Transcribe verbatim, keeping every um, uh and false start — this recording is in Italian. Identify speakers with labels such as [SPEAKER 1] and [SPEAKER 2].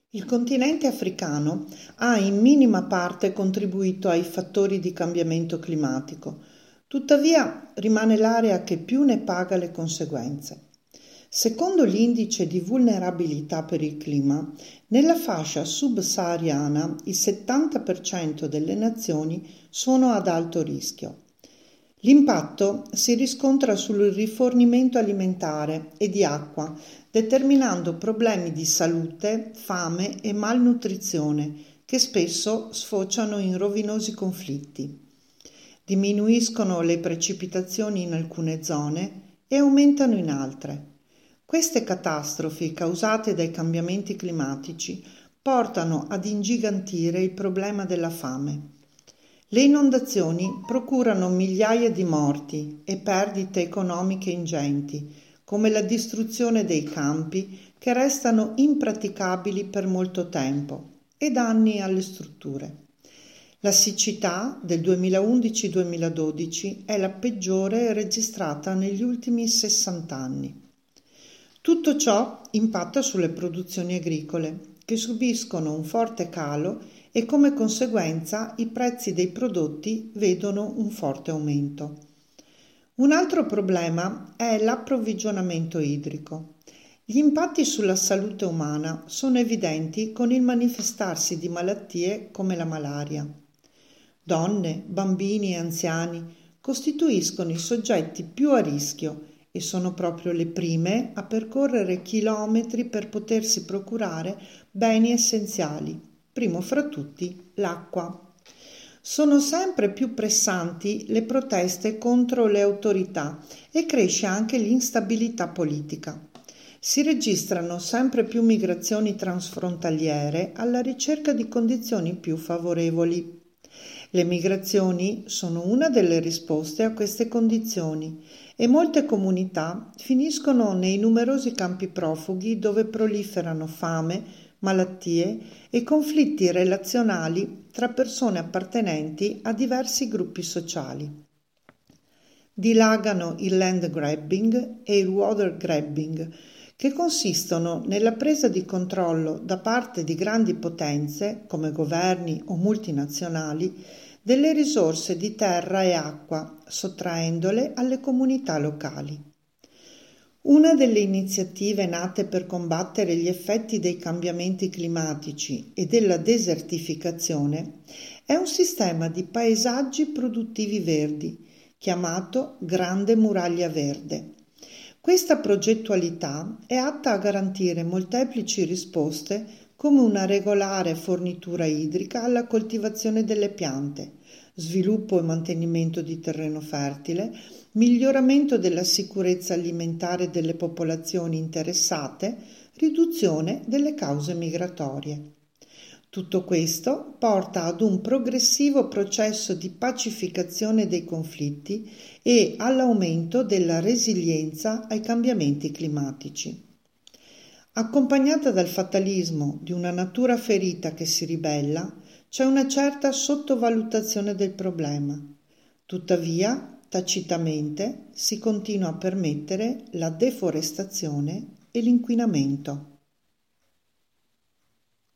[SPEAKER 1] Il continente africano ha in minima parte contribuito ai fattori di cambiamento climatico, tuttavia rimane l'area che più ne paga le conseguenze. Secondo l'indice di vulnerabilità per il clima, nella fascia subsahariana il settanta per cento delle nazioni sono ad alto rischio. L'impatto si riscontra sul rifornimento alimentare e di acqua, determinando problemi di salute, fame e malnutrizione che spesso sfociano in rovinosi conflitti. Diminuiscono le precipitazioni in alcune zone e aumentano in altre. Queste catastrofi causate dai cambiamenti climatici portano ad ingigantire il problema della fame. Le inondazioni procurano migliaia di morti e perdite economiche ingenti, come la distruzione dei campi che restano impraticabili per molto tempo e danni alle strutture. La siccità del duemilaundici duemiladodici è la peggiore registrata negli ultimi sessanta anni. Tutto ciò impatta sulle produzioni agricole, che subiscono un forte calo e come conseguenza i prezzi dei prodotti vedono un forte aumento. Un altro problema è l'approvvigionamento idrico. Gli impatti sulla salute umana sono evidenti con il manifestarsi di malattie come la malaria. Donne, bambini e anziani costituiscono i soggetti più a rischio e sono proprio le prime a percorrere chilometri per potersi procurare beni essenziali, primo fra tutti l'acqua. Sono sempre più pressanti le proteste contro le autorità e cresce anche l'instabilità politica. Si registrano sempre più migrazioni transfrontaliere alla ricerca di condizioni più favorevoli. Le migrazioni sono una delle risposte a queste condizioni e molte comunità finiscono nei numerosi campi profughi dove proliferano fame, malattie e conflitti relazionali tra persone appartenenti a diversi gruppi sociali. Dilagano il land grabbing e il water grabbing, che consistono nella presa di controllo da parte di grandi potenze, come governi o multinazionali, delle risorse di terra e acqua, sottraendole alle comunità locali. Una delle iniziative nate per combattere gli effetti dei cambiamenti climatici e della desertificazione è un sistema di paesaggi produttivi verdi, chiamato Grande Muraglia Verde. Questa progettualità è atta a garantire molteplici risposte come una regolare fornitura idrica alla coltivazione delle piante, sviluppo e mantenimento di terreno fertile, miglioramento della sicurezza alimentare delle popolazioni interessate, riduzione delle cause migratorie. Tutto questo porta ad un progressivo processo di pacificazione dei conflitti e all'aumento della resilienza ai cambiamenti climatici. Accompagnata dal fatalismo di una natura ferita che si ribella, c'è una certa sottovalutazione del problema. Tuttavia, tacitamente, si continua a permettere la deforestazione e l'inquinamento.